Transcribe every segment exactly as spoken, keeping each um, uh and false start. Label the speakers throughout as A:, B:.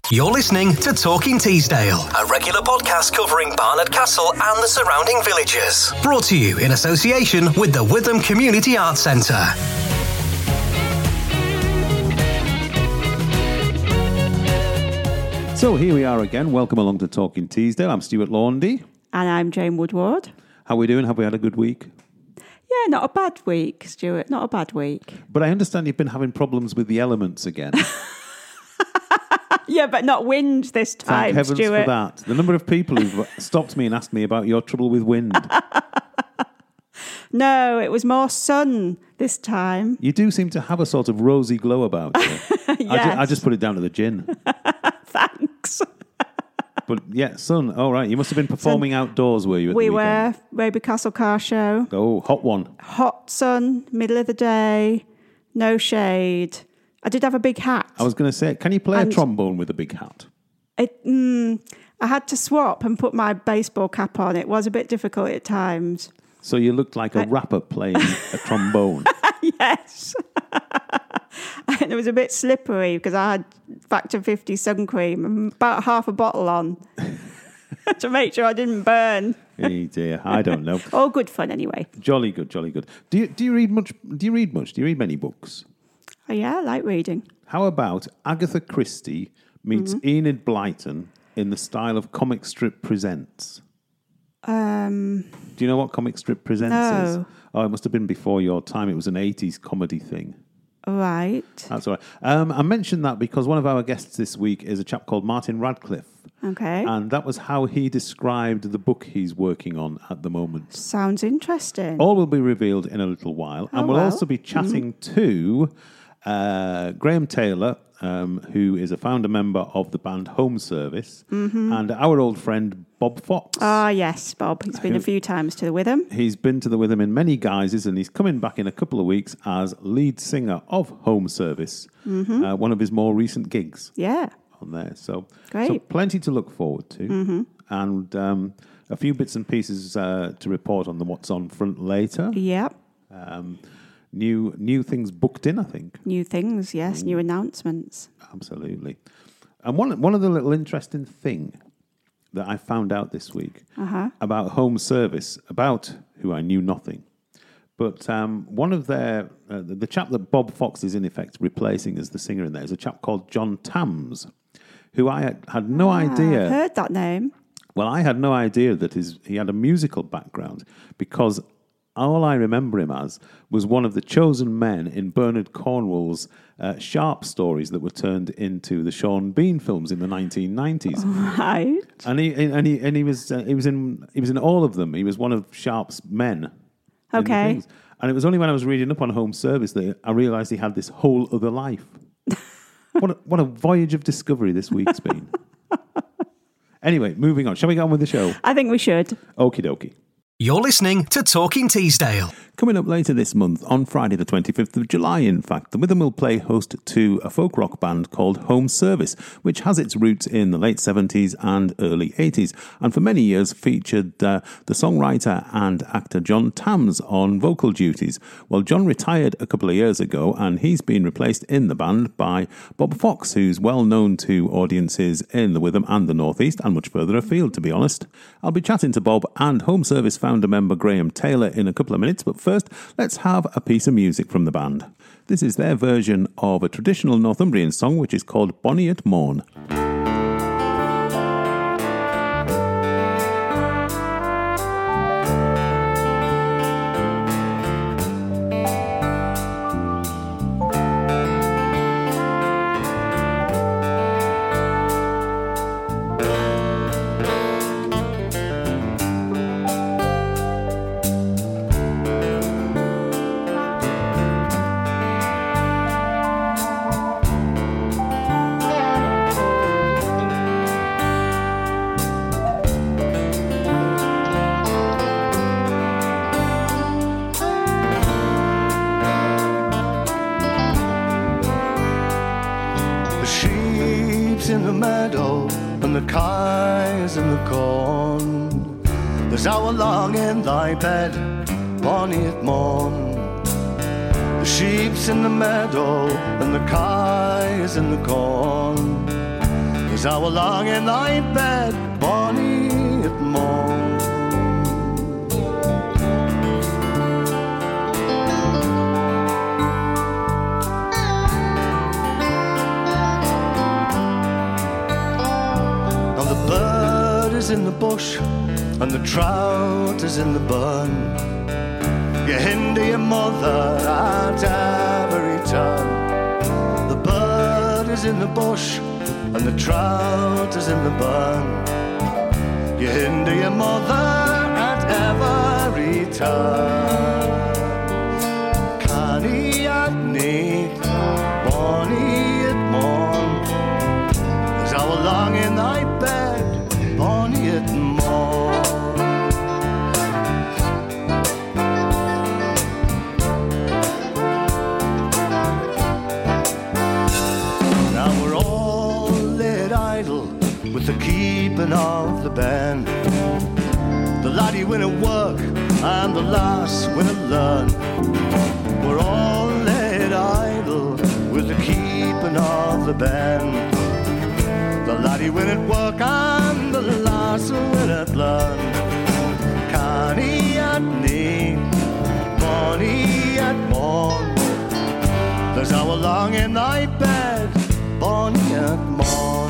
A: You're listening to Talking Teesdale, a regular podcast covering Barnard Castle and the surrounding villages. Brought to you in association with the Witham Community Arts Centre.
B: So here we are again. Welcome along to Talking Teesdale. I'm Stuart Laundy.
C: And I'm Jane Woodward.
B: How are we doing? Have we had a good week?
C: Yeah, not a bad week, Stuart. Not a bad week.
B: But I understand you've been having problems with the elements again.
C: Yeah, but not wind this time,
B: Thank heavens
C: Stuart.
B: for that. The number of people who've stopped me and asked me about your trouble with wind.
C: No, it was more sun this time.
B: You do seem to have a sort of rosy glow about you.
C: Yes.
B: I, ju- I just put it down to the gin.
C: Thanks.
B: But yeah, sun. All right. You must have been performing sun. Outdoors, were you? At
C: we
B: the weekend?
C: were. Raby Castle Car Show.
B: Oh, hot one.
C: Hot sun, middle of the day, no shade. I did have a big hat.
B: I was going to say, can you play
C: and
B: a trombone with a big hat?
C: It, mm, I had to swap and put my baseball cap on. It was a bit difficult at times.
B: So you looked like a I... rapper playing a trombone.
C: Yes. And it was a bit slippery because I had Factor fifty sun cream and about half a bottle on to make sure I didn't burn.
B: Hey dear, I don't know.
C: All good fun anyway.
B: Jolly good, jolly good. Do you do you read much? Do you read much? Do you read many books?
C: Oh, yeah, I like reading.
B: How about Agatha Christie meets mm-hmm. Enid Blyton in the style of Comic Strip Presents?
C: Um,
B: Do you know what Comic Strip Presents
C: no.
B: is? Oh, it must have been before your time. It was an eighties comedy thing.
C: Right.
B: That's all right. Um, I mentioned that because one of our guests this week is a chap called Martin Radcliffe.
C: Okay.
B: And that was how he described the book he's working on at the moment.
C: Sounds interesting.
B: All will be revealed in a little while.
C: Oh,
B: and we'll
C: well.
B: also be chatting mm-hmm. to uh, Graham Taylor, um, who is a founder member of the band Home Service,
C: mm-hmm.
B: and our old friend Bob Fox.
C: Ah, yes, Bob. He's been who, a few times to the Witham.
B: He's been to the Witham in many guises, and he's coming back in a couple of weeks as lead singer of Home Service,
C: mm-hmm.
B: uh, one of his more recent gigs.
C: Yeah.
B: On there. So,
C: Great.
B: so plenty to look forward to.
C: Mm-hmm.
B: And um, a few bits and pieces uh, to report on the What's On front later.
C: Yep.
B: Um, new new things booked in, I think.
C: New things, yes. Ooh. New announcements.
B: Absolutely. And one one of the little interesting thing that I found out this week
C: uh-huh.
B: about Home Service, about who I knew nothing. But um, one of their, uh, the, the chap that Bob Fox is in effect replacing as the singer in there is a chap called John Tams, who I had, had no
C: ah,
B: idea.
C: I've heard that name.
B: Well, I had no idea that his, he had a musical background because all I remember him as was one of the chosen men in Bernard Cornwell's uh, Sharp stories that were turned into the Sean Bean films in the nineteen nineties.
C: Right.
B: And he and he and he was uh, he was in he was in all of them. He was one of Sharp's men.
C: Okay.
B: And it was only when I was reading up on Home Service that I realised he had this whole other life. What a, what a voyage of discovery this week's been. Anyway, moving on. Shall we get on with the show?
C: I think we should.
B: Okie dokie.
A: You're listening to Talking Teesdale.
B: Coming up later this month, on Friday the twenty-fifth of July, in fact, the Witham will play host to a folk rock band called Home Service, which has its roots in the late seventies and early eighties, and for many years featured uh, the songwriter and actor John Tams on vocal duties. Well, John retired a couple of years ago, and he's been replaced in the band by Bob Fox, who's well known to audiences in the Witham and the North East, and much further afield, to be honest. I'll be chatting to Bob and Home Service founder member Graham Taylor in a couple of minutes, but first, let's have a piece of music from the band. This is their version of a traditional Northumbrian song which is called Bonnie at Morn.
D: in the meadow and the kye's in the corn. There's our long in thy bed, Bonnie at morn. The sheep's in the meadow and the kye's in the corn. as I were lying in thy bed, bonny at morn. Now the bird is in the bush and the trout is in the burn. You hinder your mother at every turn. The bird is in the bush and the trout is in the burn. You hinder your mother at every turn. Canny at night, bonny at morn, as I were long in thy bed, bonny at morn. With the keeping of the band, the laddie winna work and the lass winna learn. We're all laid idle with the keeping of the band. The laddie winna work and the lass winna learn. Canny at night, bonny at morn, there's our long in thy bed, bonny at morn.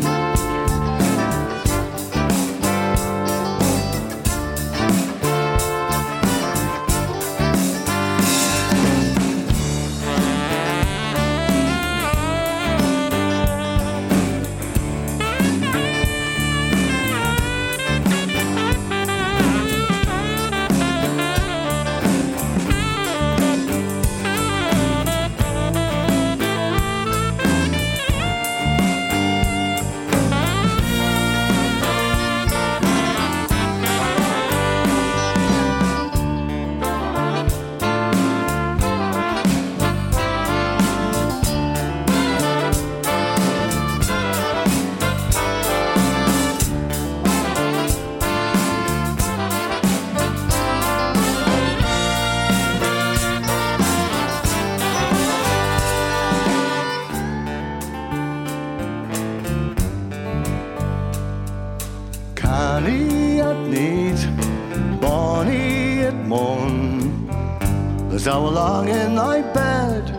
D: Canny at night, bonny at morn, there's our long in thy bed,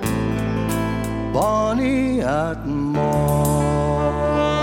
D: bonny at morn.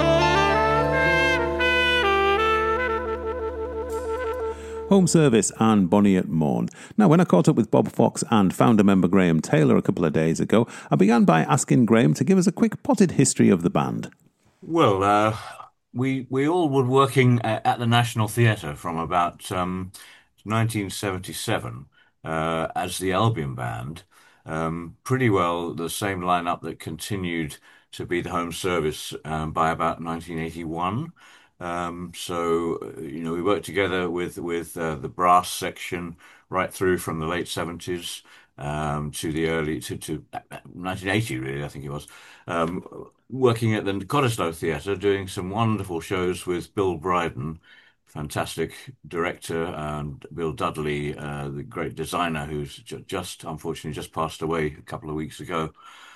B: Home Service and Bonnie at Morn. Now, when I caught up with Bob Fox and founder member Graham Taylor a couple of days ago, I began by asking Graham to give us a quick potted history of the band.
E: Well, uh, we we all were working a- at the National Theatre from about um, nineteen seventy-seven uh, as the Albion Band. Um, pretty well the same lineup that continued to be the Home Service um, by about nineteen eighty-one. Um, so, uh, you know, we worked together with with uh, the brass section right through from the late seventies um, to the early to, to nineteen eighty, really, I think it was. Um, working at the Cottesloe Theatre, doing some wonderful shows with Bill Bryden, fantastic director, and Bill Dudley, uh, the great designer, who's ju- just unfortunately just passed away a couple of weeks ago.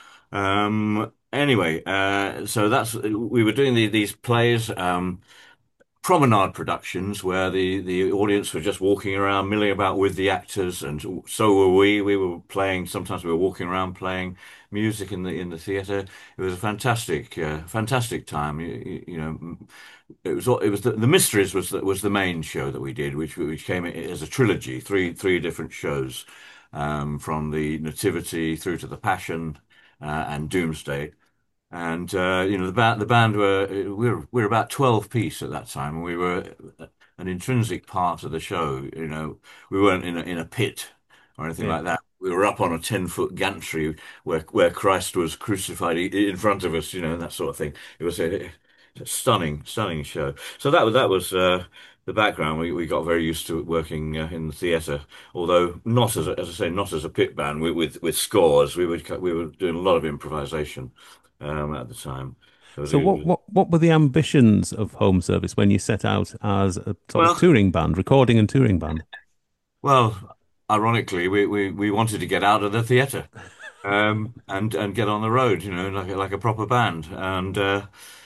E: Um, anyway, uh, so that's we were doing the, these plays. Um, promenade productions where the, the audience were just walking around, milling about with the actors, and so were we. We were playing. Sometimes we were walking around playing music in the in the theatre. It was a fantastic, uh, fantastic time. You, you, you know, it was it was the, the Mysteries was the, was the main show that we did, which which came as a trilogy, three three different shows, um, from the Nativity through to the Passion uh, and Doomsday. And uh, you know the band the band were we were we were about twelve piece at that time, and we were an intrinsic part of the show. You know, we weren't in a, in a pit or anything
B: Yeah.
E: like that. We were up on a ten foot gantry where where Christ was crucified i- in front of us. You know, that sort of thing. It was a, a stunning, stunning show. So that was that was uh, the background. We we got very used to working uh, in the theatre, although not as a, as I say, not as a pit band with with, with scores. We would we were doing a lot of improvisation um, at the time. So
B: So,
E: it
B: what,
E: was-
B: what, what were the ambitions of Home Service when you set out as a sort
E: Well-
B: of touring band, recording and touring band?
E: well, ironically, we, we, we wanted to get out of the theatre um, and and get on the road, you know, like a, like a proper band. And uh,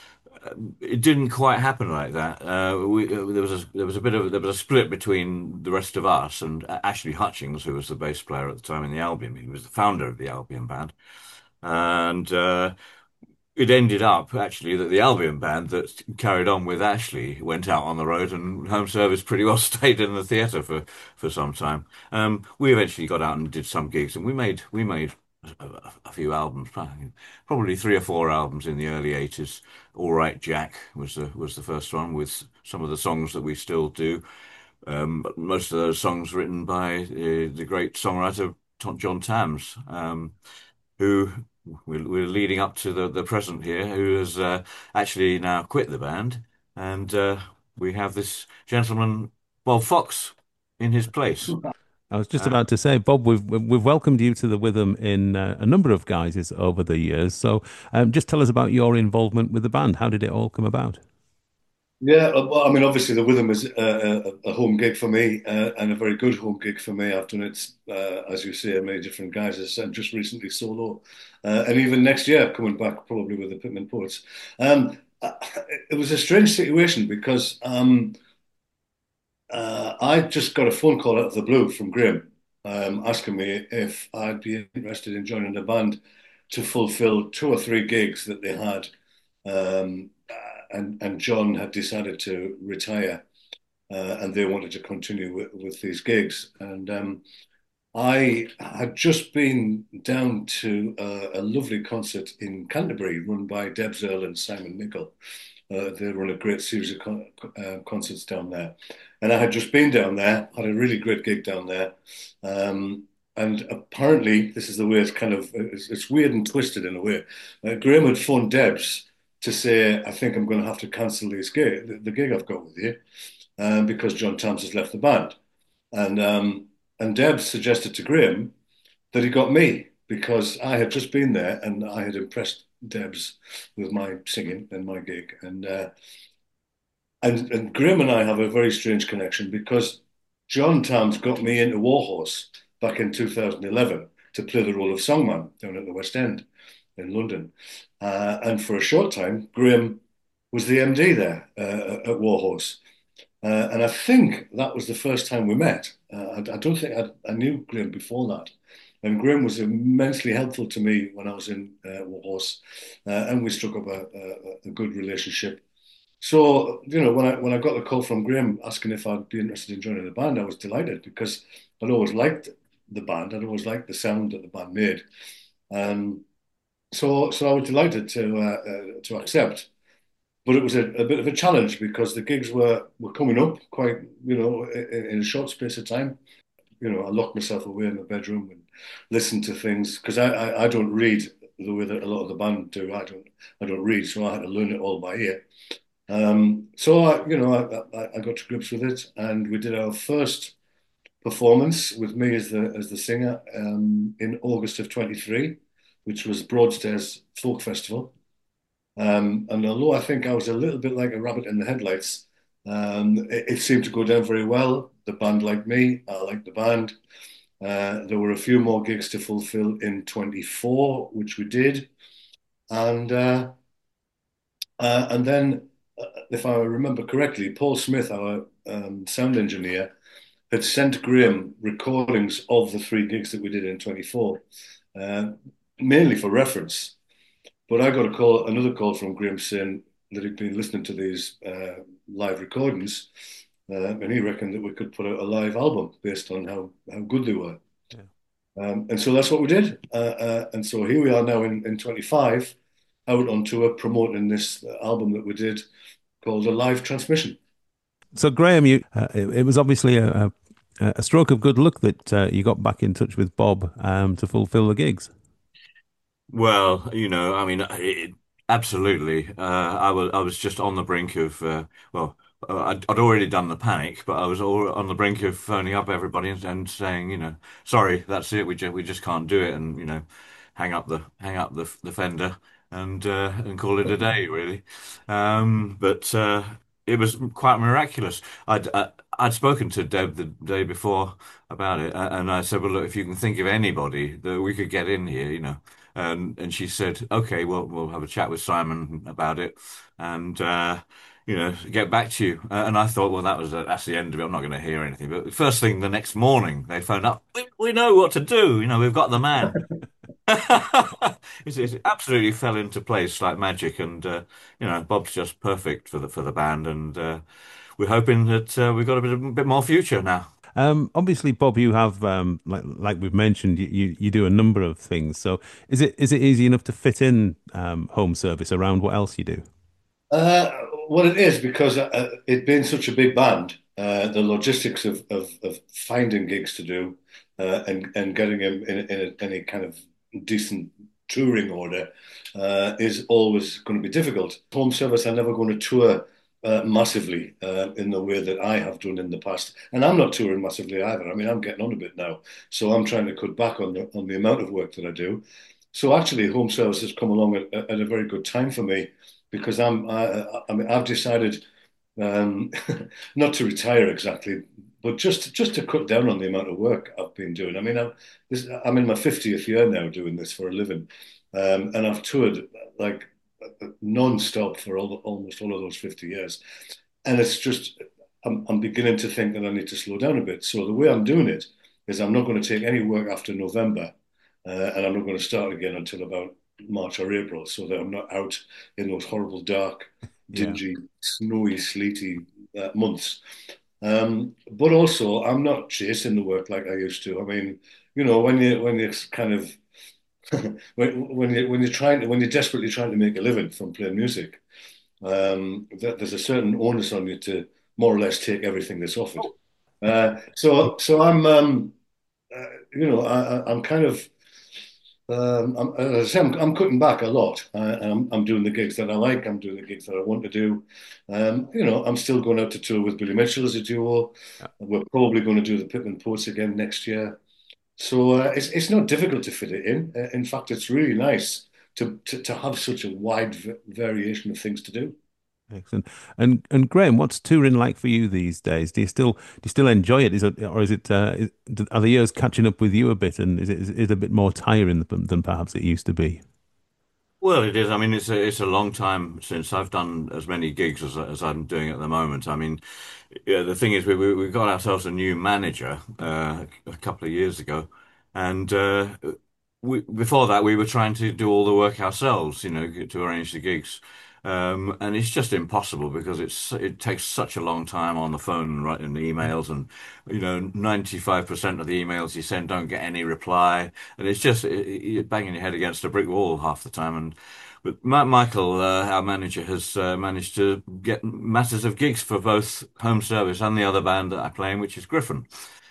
E: it didn't quite happen like that. Uh, we, uh, there was a there was a bit of there was a split between the rest of us and Ashley Hutchings, who was the bass player at the time in the Albion. He was the founder of the Albion band, and uh, it ended up actually that the Albion band that carried on with Ashley went out on the road, and Home Service pretty well stayed in the theatre for for some time. Um, we eventually got out and did some gigs, and we made we made a, a few albums, probably three or four albums in the early eighties. All Right, Jack was the was the first one with some of the songs that we still do. Um, but most of those songs written by uh, the great songwriter John Tams. Um, who we're, we're leading up to the, the present here, who has uh, actually now quit the band. And uh, we have this gentleman, Bob Fox, in his place.
B: I was just
E: Uh,
B: about to say, Bob, we've we've welcomed you to the Witham in uh, a number of guises over the years. So, um, just tell us about your involvement with the band. How did it all come about?
D: Yeah, uh, well, I mean, obviously the Witham is a, a, a home gig for me, uh, and a very good home gig for me. I've done it, uh, as you say, in many different guises, and just recently solo, uh, and even next year coming back probably with the Pitman Poets. Um, uh, it was a strange situation because um, uh, I just got a phone call out of the blue from Graham, um, asking me if I'd be interested in joining the band to fulfill two or three gigs that they had. Um, and and John had decided to retire, uh, and they wanted to continue with, with these gigs. And um, I had just been down to a, a lovely concert in Canterbury, run by Debs Earl and Simon Nicol. Uh, they run a great series of con uh, concerts down there, and I had just been down there, had a really great gig down there. Um, and apparently, this is the way it's kind of it's, it's weird and twisted in a way. Uh, Graham had phoned Debs to say, I think I'm going to have to cancel this gig, the, the gig I've got with you, um, because John Tams has left the band. And um, and Deb suggested to Graham that he got me because I had just been there and I had impressed Debs with my singing and my gig. And uh, and and Graham and I have a very strange connection because John Tams got me into Warhorse back in two thousand eleven to play the role of songman down at the West End in London. Uh, and for a short time, Graham was the M D there uh, at Warhorse. Uh, and I think that was the first time we met. Uh, I, I don't think I, I knew Graham before that. And Graham was immensely helpful to me when I was in uh, Warhorse, uh, and we struck up a, a, a good relationship. So, you know, when I when I got the call from Graham asking if I'd be interested in joining the band, I was delighted because I'd always liked the band. I'd always liked the sound that the band made. Um, so, so I was delighted to uh, uh, to accept. But it was a, a bit of a challenge because the gigs were were coming up quite, you know, in, in a short space of time. You know, I locked myself away in the bedroom and listened to things because I, I I don't read the way that a lot of the band do. I don't I don't read, so I had to learn it all by ear. Um, so I, you know, I, I, I got to grips with it, and we did our first performance with me as the as the singer um, in August of twenty-three, which was Broadstairs Folk Festival. Um, and although I think I was a little bit like a rabbit in the headlights, um, it, it seemed to go down very well. The band liked me, I liked the band. Uh, there were a few more gigs to fulfill in twenty-four, which we did. And uh, uh, and then, uh, if I remember correctly, Paul Smith, our um, sound engineer, had sent Graham recordings of the three gigs that we did in twenty-four, uh, mainly for reference. But I got a call, another call from Graham saying that he'd been listening to these uh, live recordings, uh, and he reckoned that we could put out a live album based on how, how good they were.
B: Yeah.
D: Um, and so that's what we did. Uh, uh, and so here we are now in, in twenty-five, out on tour promoting this album that we did called A Live Transmission.
B: So, Graham, you uh, it, it was obviously a, a, a stroke of good luck that uh, you got back in touch with Bob um, to fulfill the gigs.
E: Well, you know, I mean, it, absolutely. Uh, I was I was just on the brink of uh, well, uh, I'd, I'd already done the panic, but I was all on the brink of phoning up everybody and, and saying, you know, sorry, that's it. We just we just can't do it, and you know, hang up the hang up the the fender and uh, and call it a day, really. Um, but uh, it was quite miraculous. I'd I, I'd spoken to Deb the day before about it, a- and I said, well, look, if you can think of anybody that we could get in here, you know. And and she said, okay, well, we'll have a chat with Simon about it, and uh, you know, get back to you. Uh, and I thought, well, that was uh, that's the end of it. I'm not going to hear anything. But the first thing the next morning, they phoned up. We, we know what to do. You know, we've got the man. It, it absolutely fell into place like magic, and uh, you know, Bob's just perfect for the for the band, and uh, we're hoping that uh, we've got a bit, a bit more future now.
B: Um, obviously, Bob, you have um, like like we've mentioned, you, you you do a number of things. So is it is it easy enough to fit in um, home service around what else you do?
D: Uh, well, it is because uh, it being such a big band, uh, the logistics of, of, of finding gigs to do uh, and and getting them in, in a, any kind of decent touring order uh, is always going to be difficult. Home service are never going to tour uh, massively uh, in the way that I have done in the past, and I'm not touring massively either. I mean, I'm getting on a bit now, so I'm trying to cut back on the on the amount of work that I do. So actually, home service has come along at, at a very good time for me because I'm I, I mean I've decided um, not to retire exactly, but just just to cut down on the amount of work I've been doing. I mean I'm this, I'm in my fiftieth year now doing this for a living, um, and I've toured like non-stop for all, almost all of those fifty years, and it's just I'm, I'm beginning to think that I need to slow down a bit. So the way I'm doing it is I'm not going to take any work after November, uh, and I'm not going to start again until about March or April, so that I'm not out in those horrible, dark,
B: Yeah.
D: dingy, snowy, sleety uh, months. Um, but also, I'm not chasing the work like I used to. I mean, you know, when you when you kind of when when you when you're trying to when you're desperately trying to make a living from playing music, um, that there's a certain onus on you to more or less take everything that's offered. Uh, so so I'm um, uh, you know I, I'm kind of um, I'm, as I say, I'm, I'm cutting back a lot. Uh, I'm, I'm doing the gigs that I like. I'm doing the gigs that I want to do. Um, you know, I'm still going out to tour with Billy Mitchell as a duo. We're probably going to do the Pitman Poets again next year. So uh, it's it's not difficult to fit it in. Uh, in fact, it's really nice to, to to have such a wide v variation of things to do.
B: Excellent. And and Graham, what's touring like for you these days? Do you still do you still enjoy it? Is it or is it uh, is, are the years catching up with you a bit? And is it is it a bit more tiring than, than perhaps it used to be?
E: Well, it is. I mean, it's a it's a long time since I've done as many gigs as as I'm doing at the moment. I mean, yeah, the thing is, we we, we got ourselves a new manager uh, a couple of years ago, and uh, we before that we were trying to do all the work ourselves, you know, to arrange the gigs. Um, and it's just impossible because it's it takes such a long time on the phone and writing the emails, and you know, ninety-five percent of the emails you send don't get any reply, and it's just it, you're banging your head against a brick wall half the time. And but Matt Michael, uh, our manager, has uh, managed to get masses of gigs for both home service and the other band that I play in, which is Griffin.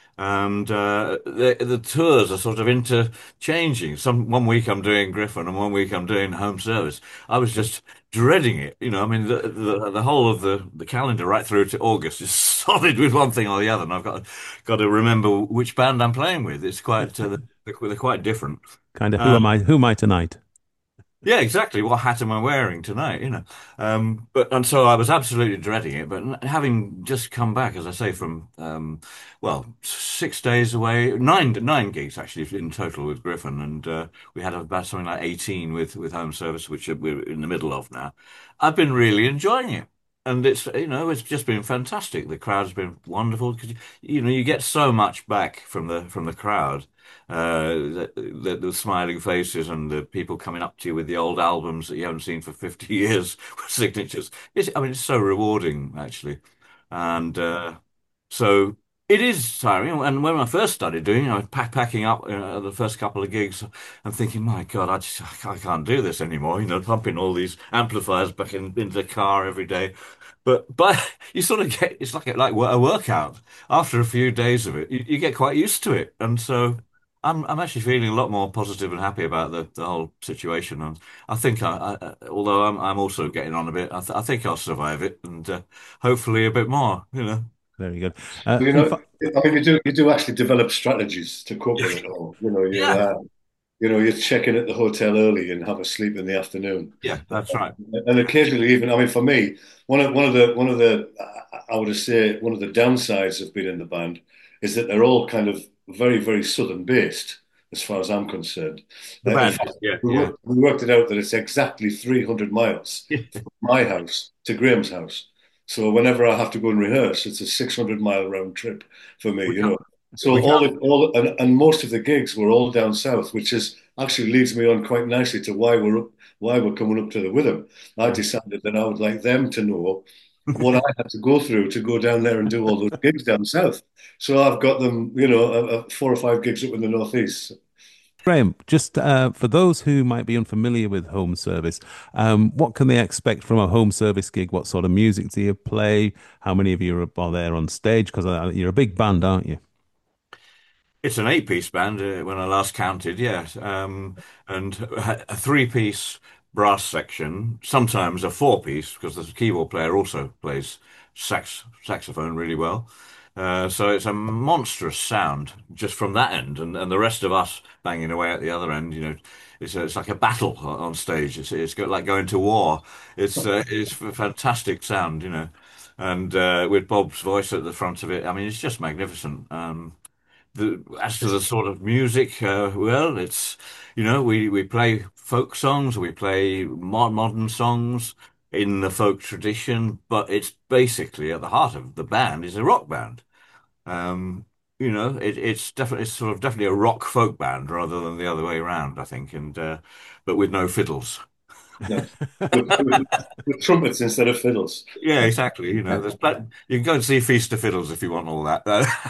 E: And uh, the the tours are sort of interchanging. Some one week I'm doing Griffin, and one week I'm doing home service. I was just dreading it, you know. I mean, the the, the whole of the, the calendar right through to August is solid with one thing or the other, and I've got got to remember which band I'm playing with. It's quite uh, they're, they're quite different.
B: Kind of who am
E: Um,
B: I? Who am I tonight?
E: yeah, exactly. What hat am I wearing tonight? You know, um, but and so I was absolutely dreading it. But n- having just come back, as I say, from um, well, six days away, nine nine gigs actually in total with Griffin, and uh, we had about something like eighteen with with home service, which we're in the middle of now. I've been really enjoying it. And it's, you know, it's just been fantastic. The crowd's been wonderful because, you know, you get so much back from the from the crowd, uh, the, the, the smiling faces and the people coming up to you with the old albums that you haven't seen for fifty years with signatures. It's, I mean, it's so rewarding, actually. And uh, so it is tiring. And when I first started doing it, I was pack, packing up uh, the first couple of gigs and thinking, my God, I just I can't do this anymore. You know, pumping all these amplifiers back in, into the car every day. But but you sort of get it's like a, like a workout. After a few days of it, you, you get quite used to it, and so I'm I'm actually feeling a lot more positive and happy about the, the whole situation. And I think I, I although I'm I'm also getting on a bit, I, th I think I'll survive it, and uh, hopefully a bit more. You know.
B: Very good. Uh,
D: Well, you
B: in
D: know,
B: fact,
D: I mean, you do you do actually develop strategies to cope with it all. You know, you
E: Yeah,
D: uh, you know, you check in at the hotel early and have a sleep in the afternoon.
E: yeah, that's right.
D: And occasionally, even I mean, for me, one of one of the one of the I would say one of the downsides of being in the band is that they're all kind of very very southern based.
F: as far as I'm concerned.
E: The
F: Uh, in
E: band,
F: fact,
E: yeah,
F: we,
E: yeah.
F: worked, we worked it out that it's exactly three hundred miles from my house to Graham's house. So whenever I have to go and rehearse, it's a six hundred mile round trip for me,
E: We
F: you
E: can't,
F: know. So
E: we
F: all
E: can't.
F: the, all and, and most of the gigs were all down south, which is actually leads me on quite nicely to why we're up, why we're coming up to the Witham. I decided that I would like them to know what I had to go through to go down there and do all those gigs down south. So I've got them, you know, a, a four or five gigs up in the northeast.
B: Graham, just uh, for those who might be unfamiliar with home service, um, what can they expect from a home service gig? What sort of music do you play? How many of you are, are there on stage? Because uh, you're a big band, aren't you?
E: It's an eight-piece band uh, when I last counted, yes, um, and a a three-piece brass section, sometimes a four-piece because the keyboard player also plays sax saxophone really well. Uh, so it's a monstrous sound just from that end, and, and the rest of us banging away at the other end. You know, it's a, it's like a battle on on stage. It's it's go- like going to war. It's uh, it's a fantastic sound, you know, and uh, with Bob's voice at the front of it. I mean, it's just magnificent. Um, the, as to the sort of music, uh, well, it's, you know, we, we play folk songs, we play mo modern songs in the folk tradition, but it's basically at the heart of the band is a rock band. Um, you know, it, it's definitely it's sort of definitely a rock folk band rather than the other way around, I think, and uh, but with no fiddles.
F: Yes. With, with, with trumpets instead of fiddles.
E: Yeah, exactly. You know, there's plenty, you can go and see Feast of Fiddles if you want all that.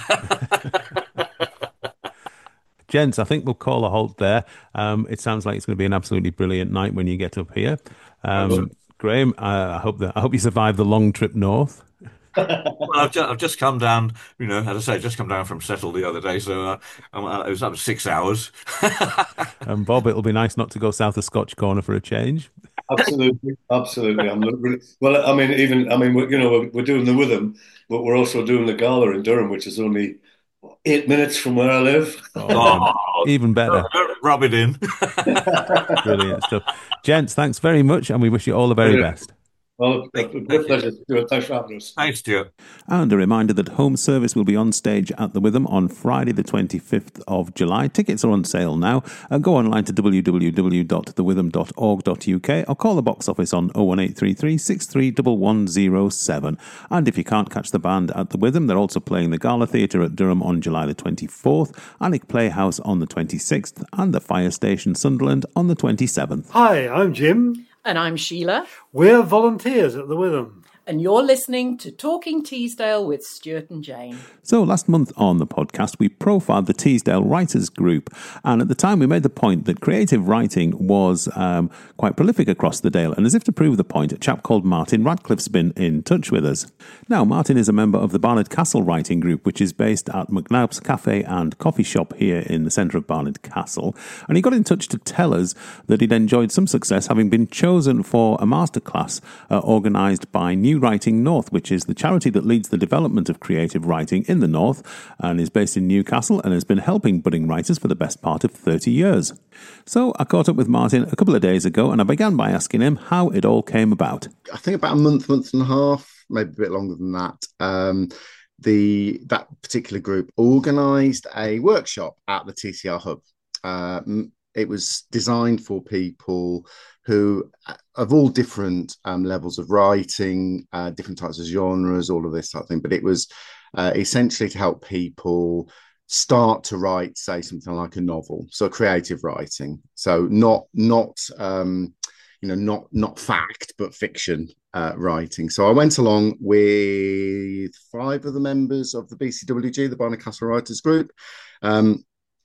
B: Gents, I think we'll call a halt there. Um, it sounds like it's going to be an absolutely brilliant night when you get up here. Um, Graham, uh, I hope that I hope you survive the long trip north.
E: Well, I've just, I've just come down, you know, as I say, I've just come down from Settle the other day, so uh, I'm, uh, it was up to six hours.
B: And Bob, it'll be nice not to go south of Scotch Corner for a change.
F: Absolutely, absolutely. I'm not really, well. I mean, even I mean, we're, you know, we're, we're doing the Witham, but we're also doing the Gala in Durham, which is only eight minutes from where I live.
B: Oh, even better.
E: Don't rub it in.
B: Brilliant stuff. Gents, thanks very much, and we wish you all the very best.
F: Well, a great pleasure. Thanks for having us.
E: Thanks, Stuart.
B: And a reminder that Home Service will be on stage at the Witham on Friday, the twenty-fifth of July. Tickets are on sale now. Uh, go online to w w w dot the witham dot org dot u k or call the box office on oh one eight three three, six three one one oh seven. And if you can't catch the band at the Witham, they're also playing the Gala Theatre at Durham on July the twenty-fourth, Alnwick Playhouse on the twenty-sixth, and the Fire Station Sunderland on the twenty-seventh.
G: Hi, I'm Jim.
H: And I'm Sheila.
G: We're volunteers at the Witham.
H: And you're listening to Talking Teesdale with Stuart and Jane.
B: So last month on the podcast, we profiled the Teesdale Writers Group. And at the time, we made the point that creative writing was um, quite prolific across the Dale. And as if to prove the point, a chap called Martin Radcliffe's been in touch with us. Now, Martin is a member of the Barnard Castle Writing Group, which is based at McNabb's Cafe and Coffee Shop here in the centre of Barnard Castle. And he got in touch to tell us that he'd enjoyed some success, having been chosen for a masterclass uh, organised by New Writing North, which is the charity that leads the development of creative writing in the North and is based in Newcastle and has been helping budding writers for the best part of thirty years. So I caught up with Martin a couple of days ago and I began by asking him how it all came about.
I: I think about a month, month and a half, maybe a bit longer than that. Um, the that particular group organised a workshop at the T C R Hub. Uh, it was designed for people who of all different um, levels of writing, uh, different types of genres, all of this type of thing. But it was uh, essentially to help people start to write, say, something like a novel. So creative writing. So not not um, you know not not fact, but fiction uh, writing. So I went along with five of the members of the B C W G, the Barnard Castle Writers Group. Um,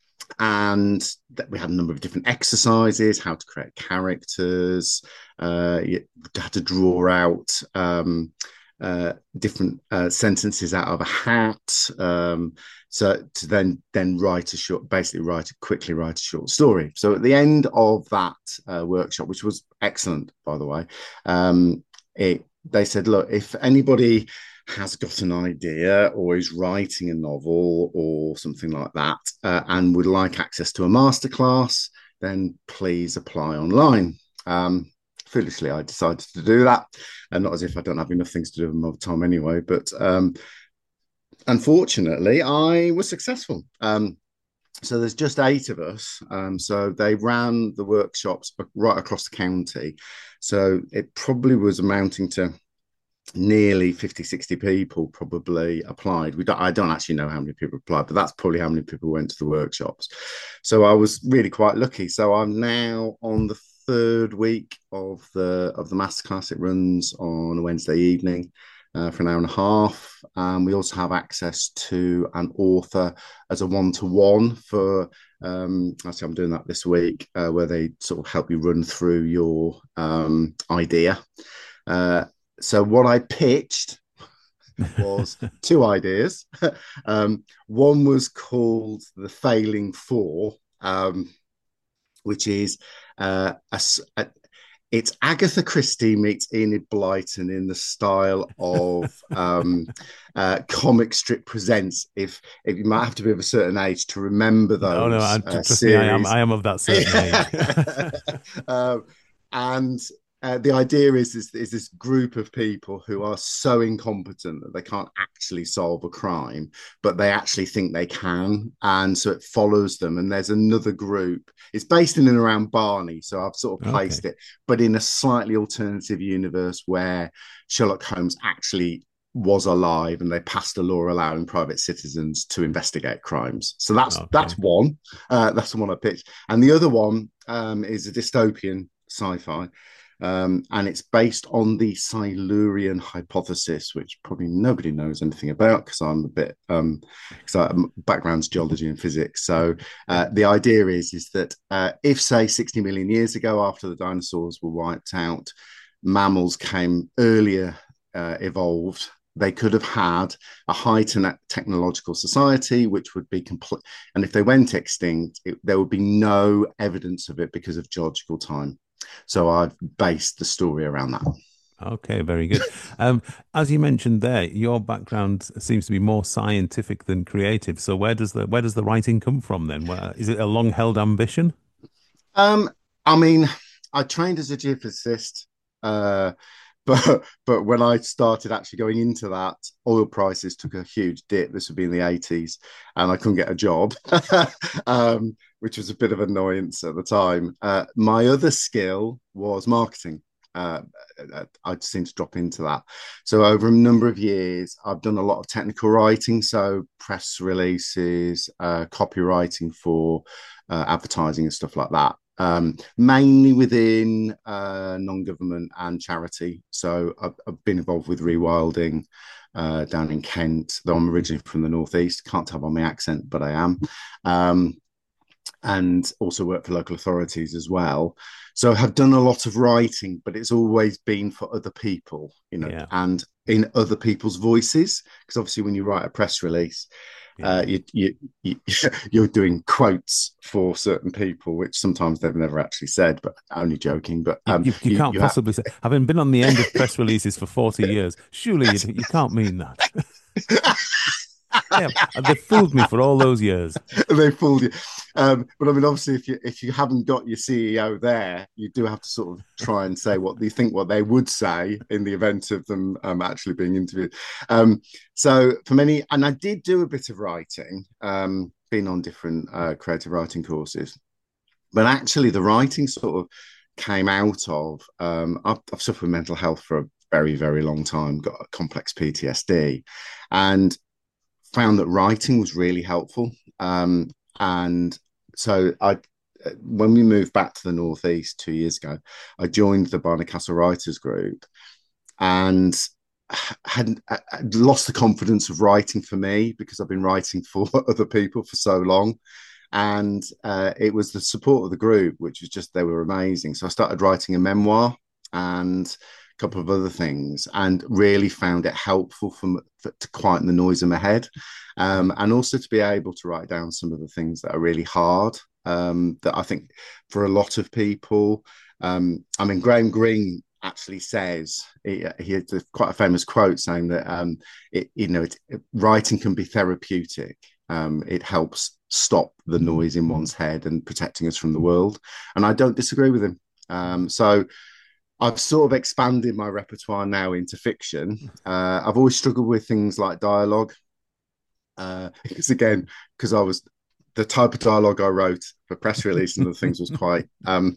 I: And we had a number of different exercises, how to create characters, uh, you had to draw out um, uh, different uh, sentences out of a hat. Um, so to then then write a short, basically write a, quickly write a short story. So at the end of that uh, workshop, which was excellent, by the way, um, it, they said, look, if anybody has got an idea or is writing a novel or something like that uh, and would like access to a masterclass, then please apply online. Um, foolishly, I decided to do that, and not as if I don't have enough things to do with my time anyway, but um, unfortunately, I was successful. Um, so there's just eight of us. Um, so they ran the workshops right across the county. So it probably was amounting to nearly fifty, sixty people probably applied. We don't, I don't actually know how many people applied, but that's probably how many people went to the workshops. So I was really quite lucky. So I'm now on the third week of the of the masterclass. It runs on a Wednesday evening. Uh, for an hour and a half. Um, we also have access to an author as a one-to-one for, um, actually I'm doing that this week, uh, where they sort of help you run through your um, idea. Uh, so what I pitched was two ideas. um, one was called The Failing Four, um, which is uh, a, a it's Agatha Christie meets Enid Blyton in the style of um, uh, Comic Strip Presents. If if you might have to be of a certain age to remember those.
B: Oh no, I,
I: uh,
B: trust
I: series.
B: me, I am. I am of that certain age.
I: um, and uh, the idea is, is is this group of people who are so incompetent that they can't actually solve a crime, but they actually think they can, and so it follows them. And there's another group. It's based in and around Barney, so I've sort of placed okay. it, but in a slightly alternative universe where Sherlock Holmes actually was alive and they passed a law allowing private citizens to investigate crimes. So that's okay. that's one. Uh, that's the one I pitched. And the other one um, is a dystopian sci-fi. Um, and it's based on the Silurian hypothesis, which probably nobody knows anything about because I'm a bit, um, because my background's geology and physics. So uh, the idea is, is that uh, if, say, sixty million years ago, after the dinosaurs were wiped out, mammals came earlier uh, evolved, they could have had a high te- technological society, which would be complete. And if they went extinct, it, there would be no evidence of it because of geological time. So I've based the story around that.
B: Okay, very good. Um, as you mentioned there, your background seems to be more scientific than creative. So where does the where does the writing come from then? Where, is it a long-held ambition?
I: Um, I mean, I trained as a geophysicist, uh, but but when I started actually going into that, oil prices took a huge dip. This would be in the eighties, and I couldn't get a job. um, which was a bit of annoyance at the time. Uh, my other skill was marketing. Uh, I seem to drop into that. So over a number of years, I've done a lot of technical writing, so press releases, uh, copywriting for uh, advertising and stuff like that. Um, mainly within uh, non-government and charity. So I've, I've been involved with rewilding uh, down in Kent, though I'm originally from the Northeast. Can't tell by my accent, but I am. Um, and also work for local authorities as well. So I have done a lot of writing, but it's always been for other people, you know, yeah. and in other people's voices. Because obviously when you write a press release, yeah. uh, you, you, you, you're doing quotes for certain people, which sometimes they've never actually said, but only joking. But um,
B: you, you, you can't you possibly have... say, having been on the end of press releases for forty years, surely you, you can't mean that. Yeah, they fooled me for all those years.
I: They fooled you. Um, but I mean, obviously, if you if you haven't got your C E O there, you do have to sort of try and say what they think what they would say in the event of them um, actually being interviewed. Um, so for many, and I did do a bit of writing, um, been on different uh, creative writing courses, but actually the writing sort of came out of, um, I've, I've suffered with mental health for a very, very long time, got a complex P T S D, and found that writing was really helpful. Um, and so I, when we moved back to the Northeast two years ago, I joined the Barnard Castle Writers Group and had, had lost the confidence of writing for me because I've been writing for other people for so long. And uh, it was the support of the group, which was just, they were amazing. So I started writing a memoir and couple of other things, and really found it helpful for, for to quieten the noise in my head, um, and also to be able to write down some of the things that are really hard. Um, that I think for a lot of people, um, I mean, Graham Greene actually says he, he has quite a famous quote saying that um, it, you know, it, it, writing can be therapeutic. Um, it helps stop the noise in one's head and protecting us from the world, and I don't disagree with him. Um, so. I've sort of expanded my repertoire now into fiction. Uh, I've always struggled with things like dialogue. Uh, because again, because I was the type of dialogue I wrote for press release and other things was quite um,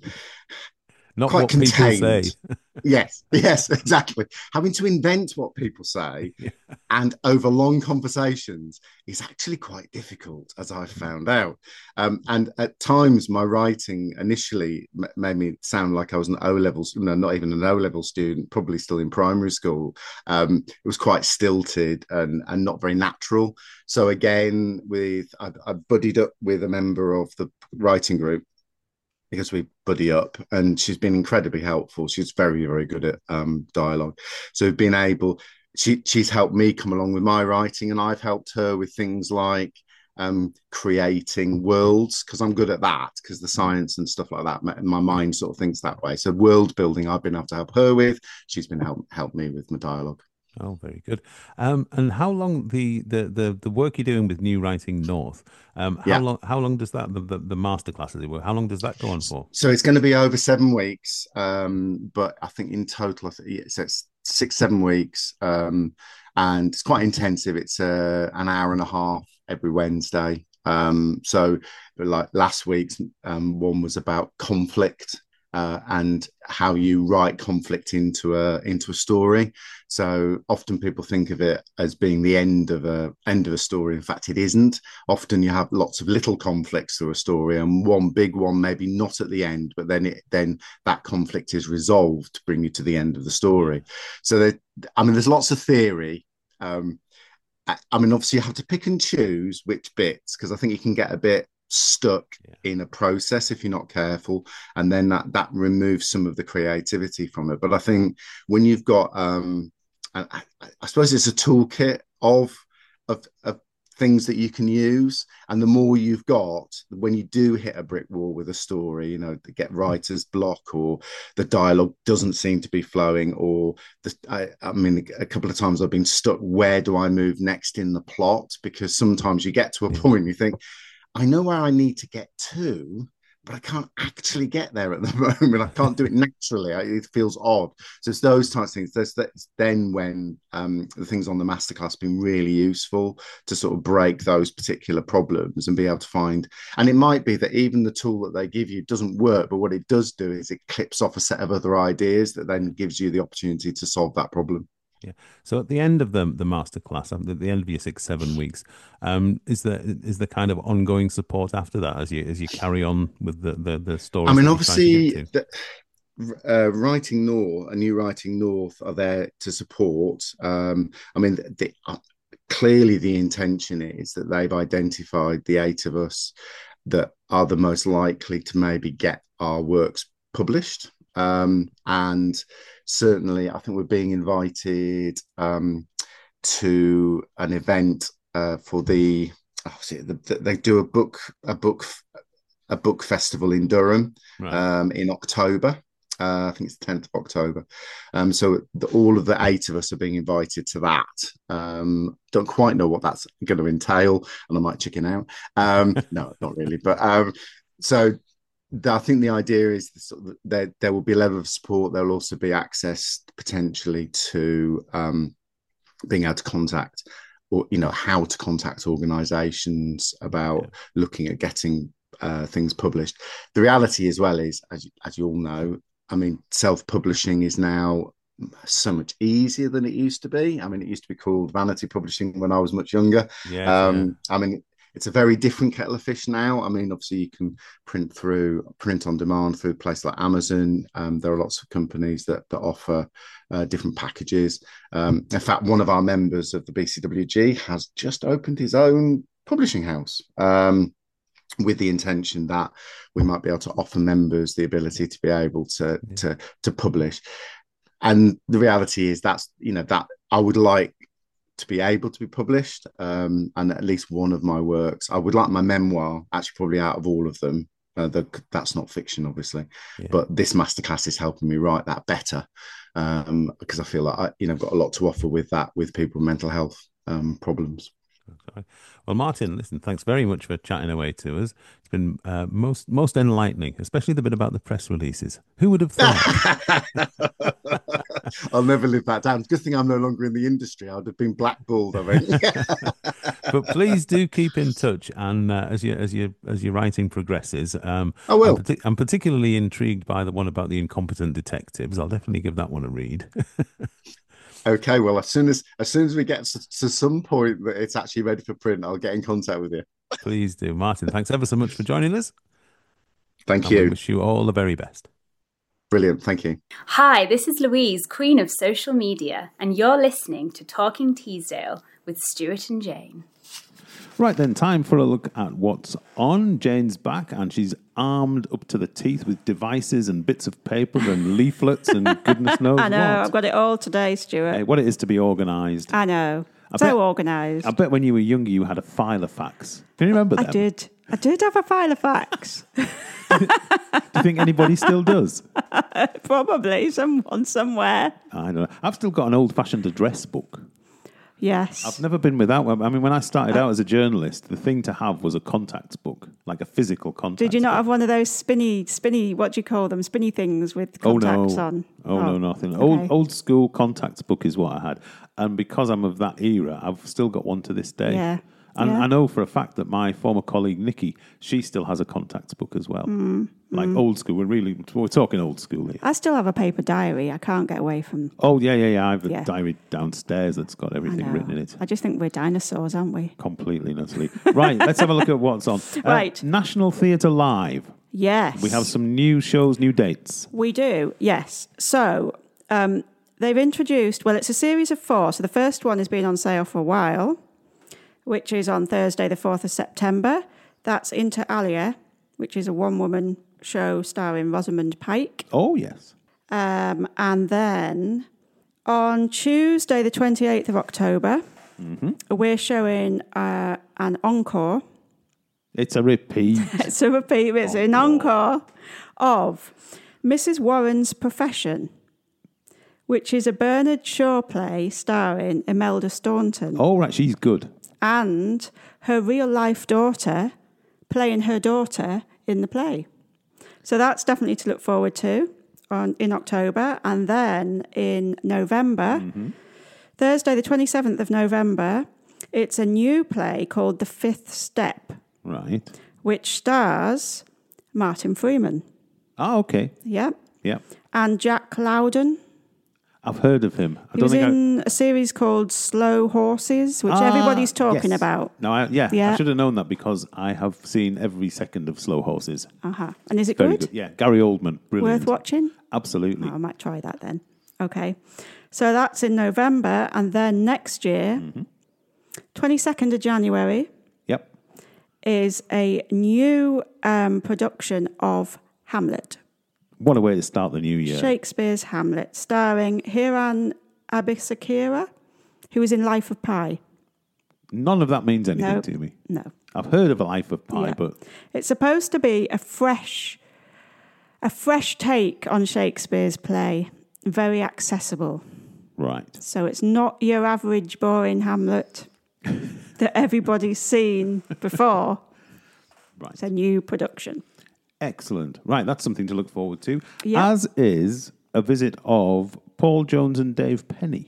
B: Not
I: quite
B: what
I: contained.
B: people say.
I: Yes, yes, exactly. Having to invent what people say
B: Yeah.
I: and over long conversations is actually quite difficult, as I've found out. Um, and at times, my writing initially m- made me sound like I was an O level, no, not even an O level student, probably still in primary school. Um, it was quite stilted and, and not very natural. So again, with I, I buddied up with a member of the writing group, because we buddy up, and she's been incredibly helpful. She's very, very good at um, dialogue. So we've been able, she, she's helped me come along with my writing, and I've helped her with things like um, creating worlds, because I'm good at that, because the science and stuff like that, my, my mind sort of thinks that way. So world building, I've been able to help her with. She's been help help me with my dialogue.
B: Oh, very good. Um, and how long the, the, the, the work you're doing with New Writing North? Um, how
I: Yeah.
B: long how long does that the the, the masterclass as it were? How long does that go on for?
I: So it's going to be over seven weeks, um, but I think in total, I think it's, it's six seven weeks, um, and it's quite intensive. It's uh, an hour and a half every Wednesday. Um, so, like last week's um, one was about conflict. Uh, and how you write conflict into a into a story. So often people think of it as being the end of a end of a story. In fact, it isn't. Often you have lots of little conflicts through a story, and one big one maybe not at the end, but then it then that conflict is resolved to bring you to the end of the story. So there, I mean, there's lots of theory. Um, I, I mean, obviously you have to pick and choose which bits, because I think you can get a bit stuck yeah. in a process if you're not careful, and then that that removes some of the creativity from it. But I think when you've got um I, I suppose it's a toolkit of, of of things that you can use, and the more you've got, when you do hit a brick wall with a story, you know, get writer's block, or the dialogue doesn't seem to be flowing, or the I, I mean a couple of times I've been stuck, where do I move next in the plot? Because sometimes you get to a point and you think, I know where I need to get to, but I can't actually get there at the moment. I can't do it naturally. It feels odd. So it's those types of things. There's that's then when um, the things on the masterclass have been really useful to sort of break those particular problems and be able to find. And it might be that even the tool that they give you doesn't work, but what it does do is it clips off a set of other ideas that then gives you the opportunity to solve that problem.
B: Yeah. So at the end of the the masterclass, at the end of your six seven weeks, um, is there is there kind of ongoing support after that as you as you carry on with the the, the stories?
I: I mean, obviously, the, uh, Writing North and New Writing North are there to support. Um, I mean, the, uh, clearly the intention is that they've identified the eight of us that are the most likely to maybe get our works published. Um, and certainly, I think we're being invited um, to an event uh, for the, oh, the. They do a book, a book, a book festival in Durham right. um, in October. Uh, I think it's the tenth of October. Um, so the, all of the eight of us are being invited to that. Um, don't quite know what that's going to entail, and I might chicken out. Um, no, not really. But um, so. I think the idea is that there, there will be a level of support. There will also be access potentially to um, being able to contact, or you know, how to contact organisations about yeah. looking at getting uh, things published. The reality as well is, as, as you all know, I mean, self-publishing is now so much easier than it used to be. I mean, it used to be called vanity publishing when I was much younger.
B: Yeah,
I: um,
B: yeah.
I: I mean, it's a very different kettle of fish now. I mean, obviously you can print through, print on demand through places like Amazon. Um, there are lots of companies that, that offer uh, different packages. Um, in fact, one of our members of the B C W G has just opened his own publishing house um, with the intention that we might be able to offer members the ability to be able to, yeah. to, to publish. And the reality is that's, you know, that I would like to be able to be published, um, and at least one of my works. I would like my memoir, actually probably out of all of them. Uh, the, that's not fiction, obviously, yeah. but this masterclass is helping me write that better um, because I feel like I, you know, I've got a lot to offer with that, with people with mental health um, problems.
B: Sorry. Well, Martin, listen, thanks very much for chatting away to us. It's been uh, most most enlightening, especially the bit about the press releases. Who would have thought?
I: I'll never live that down. Good thing I'm no longer in the industry. I would have been blackballed, I think.
B: But please do keep in touch, and uh, as you as you as your writing progresses, um,
I: I will.
B: I'm, partic- I'm particularly intrigued by the one about the incompetent detectives. I'll definitely give that one a read.
I: Okay, well, as soon as as soon as we get to, to some point that it's actually ready for print, I'll get in contact with you.
B: Please do, Martin. Thanks ever so much for joining us.
I: Thank
B: and
I: you.
B: We wish you all the very best.
I: Brilliant. Thank you.
J: Hi, this is Louise, Queen of Social Media, and you're listening to Talking Teesdale with Stuart and Jane.
B: Right then, time for a look at what's on. Jane's back, and she's armed up to the teeth with devices and bits of paper and leaflets and goodness knows
C: I know,
B: what.
C: I've got it all today, Stuart.
B: Hey, what it is to be organised.
C: I know.
B: I
C: so
B: bet-
C: organised.
B: I bet when you were younger, you had a file of fax. Can you remember
C: I
B: them?
C: did. I did have a file of fax.
B: Do you think anybody still does?
C: Probably someone somewhere.
B: I don't know. I've still got an old-fashioned address book.
C: Yes.
B: I've never been without one. I mean, when I started out as a journalist, the thing to have was a contacts book, like a physical contacts
C: Did you not
B: book.
C: have one of those spinny, spinny, what do you call them, spinny things with contacts
B: oh, no.
C: on?
B: Oh, no, nothing.
C: okay.
B: Old old school contacts book is what I had. And because I'm of that era, I've still got one to this day.
C: Yeah.
B: And
C: yeah.
B: I know for a fact that my former colleague, Nikki, she still has a contacts book as well.
C: Mm,
B: like
C: mm.
B: old school. We're really, we're talking old school here.
C: I still have a paper diary. I can't get away from...
B: Oh, yeah, yeah, yeah. I have a
C: Yeah.
B: diary downstairs that's got
C: I
B: everything
C: know.
B: written in it.
C: I just think we're dinosaurs, aren't we?
B: Completely and utterly. Right, let's have a look at what's on. Uh,
C: Right.
B: National Theatre Live.
C: Yes.
B: We have some new shows, new dates.
C: We do, yes. So um, they've introduced, well, it's a series of four. So the first one has been on sale for a while, which is on Thursday, the fourth of September. That's Inter Alia, which is a one-woman show starring Rosamund Pike.
B: Oh, yes.
C: Um, and then on Tuesday, the twenty-eighth of October,
B: Mm-hmm.
C: we're showing uh, an encore.
B: It's a repeat.
C: It's a repeat, it's an encore of Missus Warren's Profession, which is a Bernard Shaw play starring Imelda Staunton.
B: Oh, right, she's good.
C: And her real-life daughter playing her daughter in the play. So that's definitely to look forward to on in October. And then in November,
B: Mm-hmm.
C: Thursday the twenty-seventh of November, it's a new play called The Fifth Step,
B: Right.
C: which stars Martin Freeman.
B: Oh, okay.
C: Yeah.
B: Yeah.
C: And Jack Loudon.
B: I've heard of him. I
C: He
B: don't
C: was
B: think
C: in a series called Slow Horses, which
B: Ah,
C: everybody's talking
B: yes.
C: about.
B: No, I, yeah, I
C: Yeah.
B: should have known that because I have seen every second of Slow Horses.
C: Uh-huh. And is it
B: Very
C: good?
B: good. Yeah, Gary Oldman, brilliant.
C: Worth watching?
B: Absolutely.
C: Oh, I might try that then. Okay. So that's in November. And then next year,
B: Mm-hmm.
C: twenty-second of January,
B: Yep.
C: is a new um, production of Hamlet.
B: What a way to start the new year.
C: Shakespeare's Hamlet, starring Hiran Abisakira, who was in Life of Pi.
B: None of that means anything
C: No.
B: to me.
C: No.
B: I've heard of A Life of Pi,
C: Yeah.
B: but
C: It's supposed to be a fresh, a fresh take on Shakespeare's play, very accessible.
B: right.
C: So it's not your average boring Hamlet that everybody's seen before.
B: Right.
C: It's a new production.
B: Excellent. Right, that's something to look forward to.
C: Yeah.
B: As is a visit of Paul Jones and Dave Penny.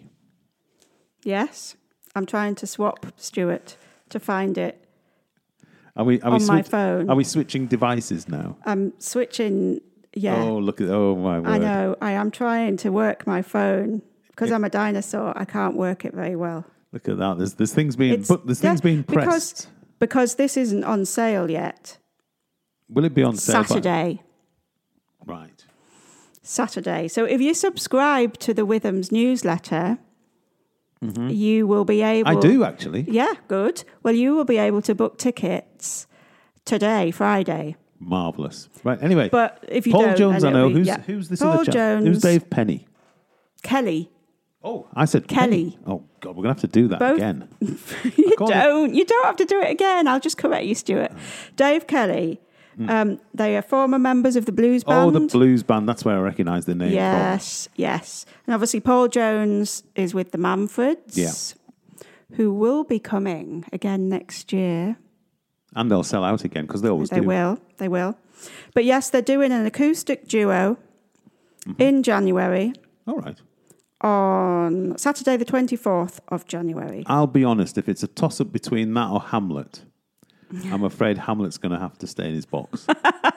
C: Yes, I'm trying to swap, Stuart, to find it.
B: Are we, are we
C: On my
B: switch-
C: phone.
B: Are we switching devices now?
C: I'm switching, yeah.
B: Oh, look at, oh my word.
C: I know, I am trying to work my phone. Because I'm a dinosaur, I can't work it very well.
B: Look at that. There's, there's things being,
C: It's-
B: but there's things
C: yeah,
B: being
C: because,
B: pressed.
C: because this isn't on sale yet.
B: Will it be on sale? by-
C: Saturday.
B: Right.
C: Saturday. So if you subscribe to the Withams newsletter,
B: Mhm.
C: you will be able...
B: I do, actually.
C: Yeah, good. Well, you will be able to book tickets today, Friday.
B: Marvellous. Right, anyway.
C: But if you
B: Paul
C: don't...
B: Jones, I
C: and it'll
B: know.
C: be-
B: Who's,
C: yeah.
B: who's this
C: Paul
B: other chap?
C: Jones.
B: Who's Dave Penny?
C: Kelly.
B: Oh, I said
C: Kelly.
B: Penny. Oh, God, we're going to have to do that
C: Both-
B: again.
C: you
B: call it-
C: don't. You don't have to do it again. I'll just correct you, Stuart. Dave Kelly. Um, they are former members of the blues band.
B: Oh, the blues band. That's where I recognise the name
C: Yes, yes. And obviously Paul Jones is with the Manfreds.
B: Yeah.
C: who will be coming again next year.
B: And they'll sell out again, because they always
C: They
B: do.
C: will, they will. But yes, they're doing an acoustic duo mm-hmm. in January.
B: All right.
C: On Saturday, the twenty-fourth of January.
B: I'll be honest, if it's a toss-up between that or Hamlet, I'm afraid Hamlet's going to have to stay in his box.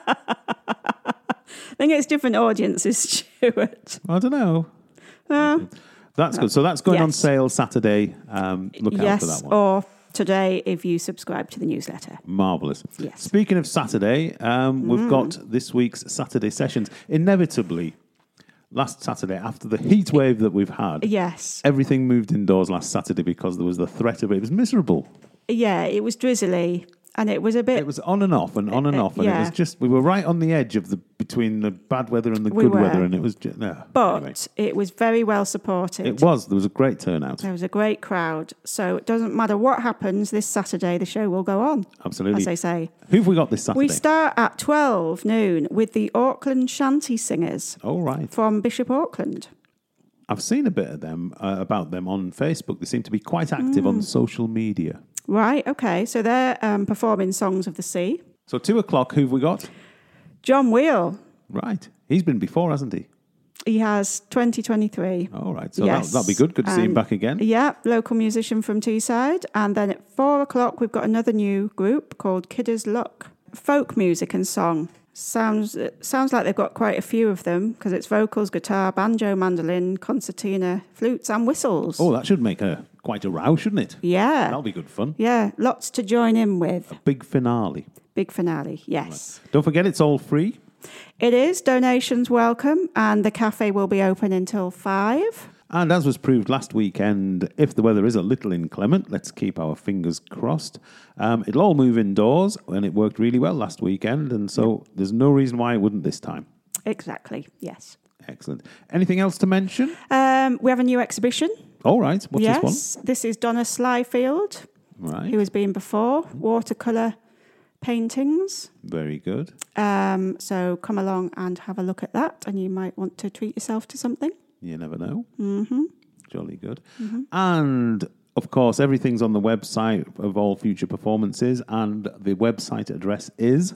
C: I think it's different audiences, Stuart.
B: I don't know.
C: Uh,
B: that's good. So that's going
C: yes.
B: on sale Saturday. Um, look
C: yes,
B: out for that one.
C: Or today if you subscribe to the newsletter.
B: Marvellous.
C: Yes.
B: Speaking of Saturday, um, we've
C: Mm.
B: got this week's Saturday sessions. Inevitably, last Saturday, after the heat wave that we've had,
C: yes,
B: everything moved indoors last Saturday because there was the threat of it. It was miserable.
C: Yeah, it was drizzly. And it was a bit...
B: It was on and off and on and off. And
C: yeah.
B: it was just, we were right on the edge of the, between the bad weather and the
C: We
B: good
C: were.
B: weather. And it was just, no.
C: But
B: anyway.
C: it was very well supported.
B: It was. There was a great turnout.
C: There was a great crowd. So it doesn't matter what happens this Saturday, the show will go on.
B: Absolutely.
C: As they say.
B: Who have we got this Saturday?
C: We start at twelve noon with the Auckland Shanty Singers.
B: Oh, right.
C: From Bishop Auckland.
B: I've seen a bit of them, uh, about them on Facebook. They seem to be quite active
C: Mm.
B: on social media.
C: Right, okay. So they're um, performing Songs of the Sea.
B: So two o'clock, who have we got?
C: John Wheel.
B: Right. He's been before, hasn't he?
C: He has twenty twenty-three.
B: All right. So
C: yes.
B: that, that'll be good. Good to see him
C: And-
B: back again.
C: Yeah, local musician from Teesside. And then at four o'clock, we've got another new group called Kidder's Luck. Folk music and song. Sounds it sounds like they've got quite a few of them because it's vocals, guitar, banjo, mandolin, concertina, flutes and whistles.
B: Oh, that should make a quite a row, shouldn't it?
C: Yeah.
B: That'll be good fun.
C: Yeah, lots to join in with.
B: Big finale.
C: Big finale, yes.
B: Don't forget, it's all free.
C: It is. Donations welcome and the cafe will be open until five.
B: And as was proved last weekend, if the weather is a little inclement, let's keep our fingers crossed. Um, it'll all move indoors, and it worked really well last weekend, and so there's no reason why it wouldn't this time.
C: Exactly, yes.
B: Excellent. Anything else to mention?
C: Um, we have a new exhibition.
B: All right. What's
C: yes,
B: this one?
C: This is Donna Slyfield,
B: Right.
C: who has been before, watercolour paintings.
B: Very good.
C: Um, so come along and have a look at that, and you might want to treat yourself to something.
B: You never know.
C: Mm-hmm.
B: Jolly good.
C: Mm-hmm.
B: And, of course, everything's on the website of all future performances, and the website address is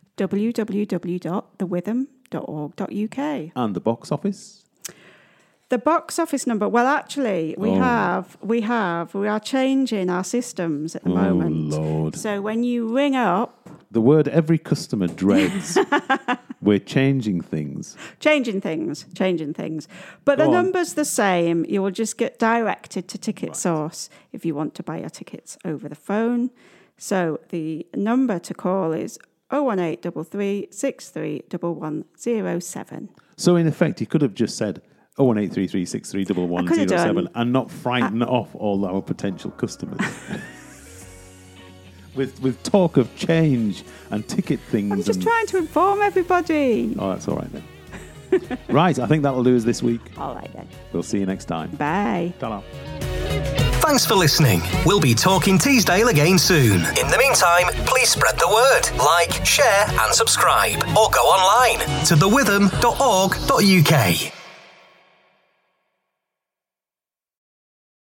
C: w w w dot the witham dot org dot u k.
B: And the box office?
C: The box office number. Well, actually, we
B: Oh.
C: have, we have, we are changing our systems at the
B: Oh,
C: moment.
B: Lord.
C: So when you ring up,
B: The word every customer dreads. We're changing things.
C: changing things, changing things. But
B: Go
C: the
B: on.
C: number's the same. You will just get directed to Ticket Source if you want to buy your tickets over the phone. So the number to call is oh one eight three three six three one one zero seven.
B: So, in effect, you could have just said oh one eight three three six three one one
C: could have
B: zero seven
C: done.
B: and not frighten off all our potential customers. with with talk of change and ticket things.
C: I'm just
B: and,
C: trying to inform everybody.
B: Oh, that's all right then. Right, I think that'll do us this week.
C: All right then.
B: We'll see you next time.
C: Bye.
B: Ta-ra.
A: Thanks for listening. We'll be talking Teesdale again soon. In the meantime, please spread the word, like, share and subscribe, or go online to the witham dot org dot u k.